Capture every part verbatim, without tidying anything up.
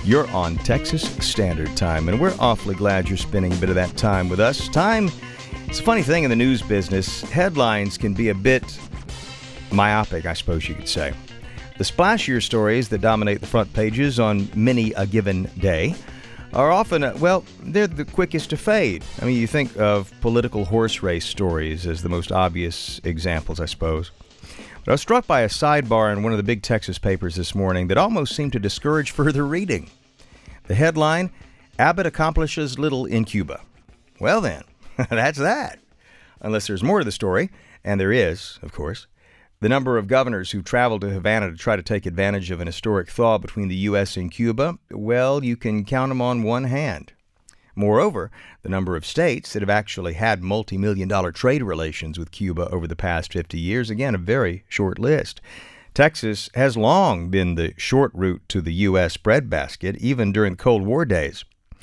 You're on Texas Standard Time, and we're awfully glad you're spending a bit of that time with us. Time, it's a funny thing in the news business. Headlines can be a bit myopic, I suppose you could say. The splashier stories that dominate the front pages on many a given day are often, uh, well, they're the quickest to fade. I mean, you think of political horse race stories as the most obvious examples, I suppose. But I was struck by a sidebar in one of the big Texas papers this morning that almost seemed to discourage further reading. The headline, Abbott accomplishes little in Cuba. Well then, that's that. Unless there's more to the story, and there is, of course. The number of governors who traveled to Havana to try to take advantage of an historic thaw between the U S and Cuba, well, you can count them on one hand. Moreover, the number of states that have actually had multi-million dollar trade relations with Cuba over the past fifty years, again, a very short list. Texas has long been the short route to the U S breadbasket, even during the Cold War days.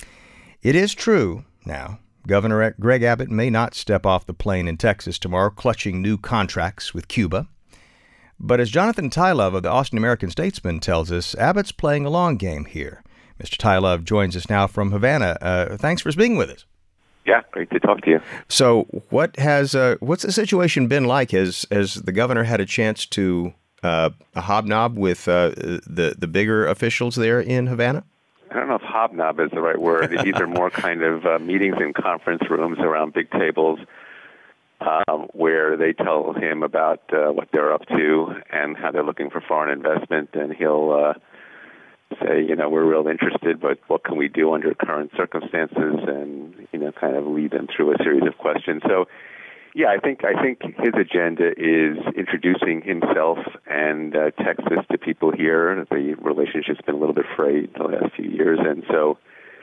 It is true, now, Governor Greg Abbott may not step off the plane in Texas tomorrow clutching new contracts with Cuba. But as Jonathan Tylove of the Austin American-Statesman tells us, Abbott's playing a long game here. Mister Tylove joins us now from Havana. Uh, thanks for being with us. Yeah, great to talk to you. So, what has uh, what's the situation been like? Has has the governor had a chance to uh, hobnob with uh, the the bigger officials there in Havana? I don't know if hobnob is the right word. These are more kind of uh, meetings in conference rooms around big tables, um, where they tell him about uh, what they're up to and how they're looking for foreign investment, and he'll Uh, say, you know, we're real interested, but what can we do under current circumstances, and, you know, kind of lead them through a series of questions. So, yeah, I think I think his agenda is introducing himself and uh, Texas to people here. The relationship's been a little bit frayed the last few years, and so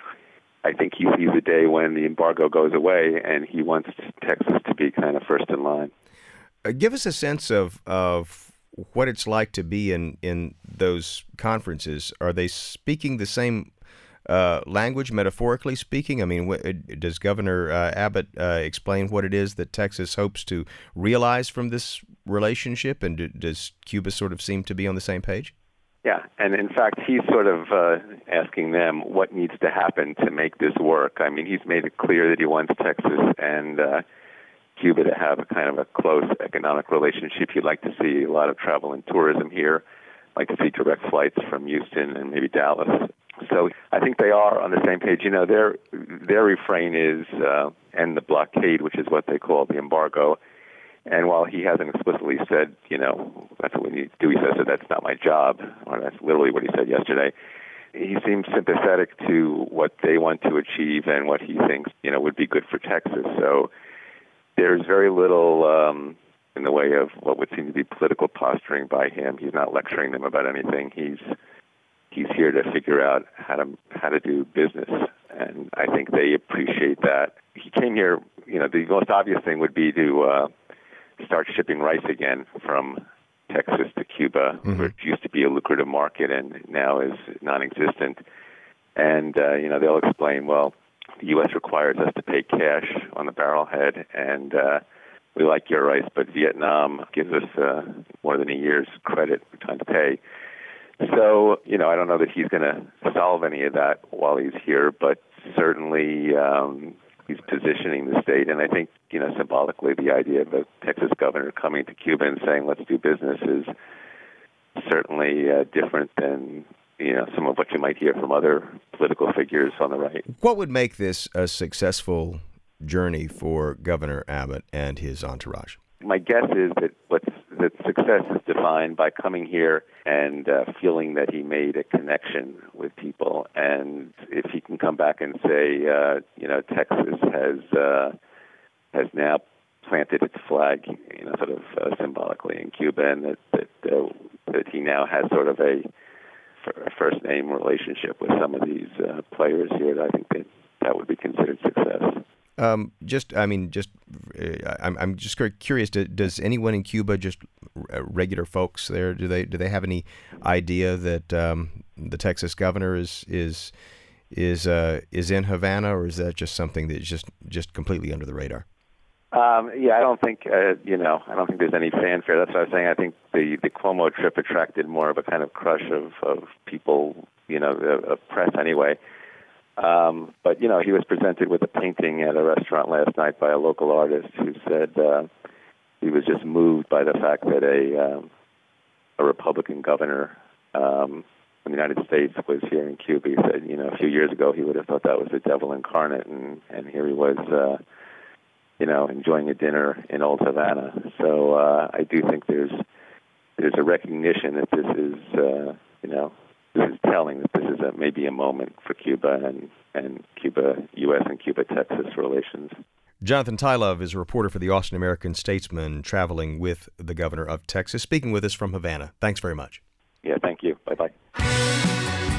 I think he sees a day when the embargo goes away, and he wants Texas to be kind of first in line. Uh, give us a sense of of what it's like to be in, in those conferences. Are they speaking the same uh, language, metaphorically speaking? I mean, wh- does Governor uh, Abbott uh, explain what it is that Texas hopes to realize from this relationship? And do, does Cuba sort of seem to be on the same page? Yeah, and in fact, he's sort of uh, asking them what needs to happen to make this work. I mean, he's made it clear that he wants Texas and uh, Cuba to have a kind of a close economic relationship. He'd like to see a lot of travel and tourism here, like to see direct flights from Houston and maybe Dallas. So I think they are on the same page. You know, their their refrain is uh, end the blockade, which is what they call the embargo. And while he hasn't explicitly said, you know, that's what we need to do, he says that that's not my job, or that's literally what he said yesterday. He seems sympathetic to what they want to achieve and what he thinks, you know, would be good for Texas. So there's very little um, in the way of what would seem to be political posturing by him. He's not lecturing them about anything. He's he's here to figure out how to how to do business, and I think they appreciate that. He came here. You know, the most obvious thing would be to uh, start shipping rice again from Texas to Cuba, mm-hmm. where it used to be a lucrative market and now is non-existent. And uh, you know, they'll explain, well, the U S requires us to pay cash on the barrelhead, and uh, we like your rice, but Vietnam gives us uh, more than a year's credit for time to pay. So, you know, I don't know that he's going to solve any of that while he's here, but certainly um, he's positioning the state. And I think, you know, symbolically, the idea of a Texas governor coming to Cuba and saying, let's do business is certainly uh, different than, you know, some of what you might hear from other political figures on the right. What would make this a successful journey for Governor Abbott and his entourage? My guess is that what's, that success is defined by coming here and uh, feeling that he made a connection with people. And if he can come back and say, uh, you know, Texas has uh, has now planted its flag, you know, sort of uh, symbolically in Cuba, and that that, uh, that he now has sort of a first name relationship with some of these uh, players here, I think that that would be considered success. Um, just, I mean, just, uh, I'm, I'm just curious. Do, does anyone in Cuba, just regular folks there, do they, do they have any idea that um, the Texas governor is is is uh, is in Havana, or is that just something that's just just completely under the radar? Um, yeah, I don't think, uh, you know, I don't think there's any fanfare. That's what I was saying. I think the, the Cuomo trip attracted more of a kind of crush of, of people, you know, the, the press anyway. Um, but, you know, he was presented with a painting at a restaurant last night by a local artist who said uh, he was just moved by the fact that a, um, a Republican governor um, in the United States was here in Cuba. He said, you know, a few years ago he would have thought that was the devil incarnate, and, and here he was, uh, you know, enjoying a dinner in Old Havana. So uh, I do think there's there's a recognition that this is, uh, you know, this is telling that this is a, maybe a moment for Cuba and, and Cuba, U S and Cuba-Texas relations. Jonathan Tylove is a reporter for the Austin American-Statesman, traveling with the governor of Texas, speaking with us from Havana. Thanks very much. Yeah, thank you. Bye-bye.